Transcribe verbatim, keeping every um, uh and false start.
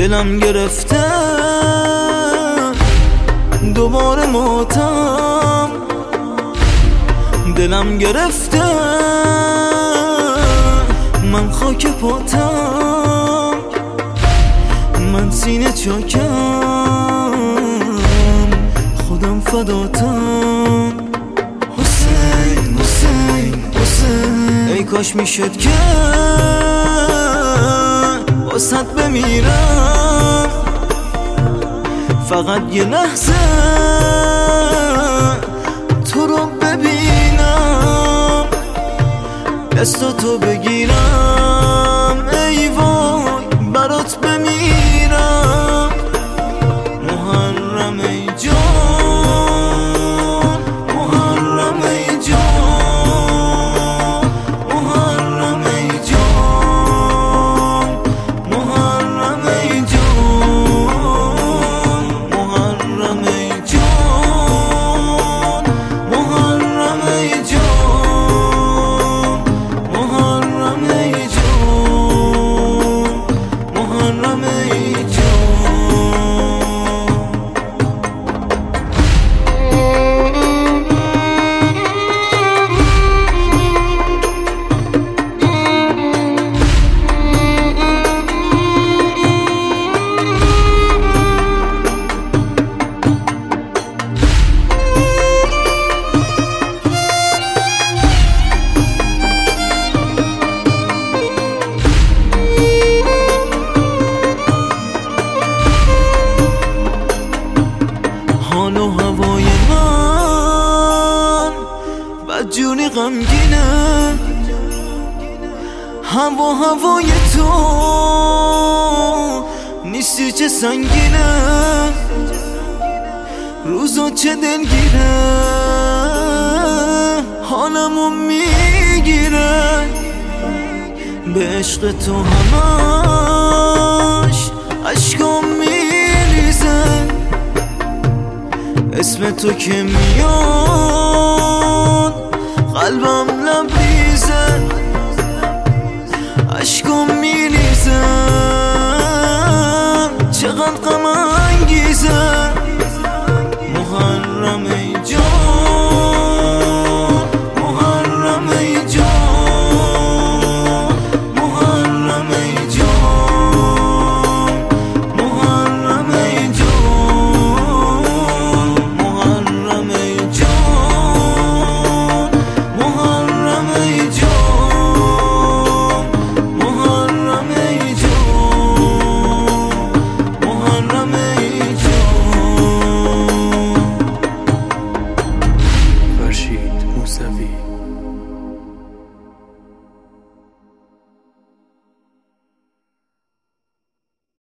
دلم گرفته دوباره ماتم، دلم گرفته من خاک پاتم، من سینه چاکم خودم فداتم. حسین حسین حسین ای کاش میشد که واسط بمیرم، فقط یه لحظه تو رو ببینم، دستاتو بگیرم، ای وای برات بمیرم. محرم ای جان، محرم ای جان، محرم ای جان، محرم ای جان، محرم ای جان، محرم ای جان، محرم ای جان، محرم ای جان. حال و هوای من بدجوری غمگینه، هوا هوای تو نیستی چه سنگینه، روزا چه دلگیره، حالمو میگیره، به عشق تو همش عشقام میریزه، اسم تو که میاد قلبم لبریزه، عشقم میریزه.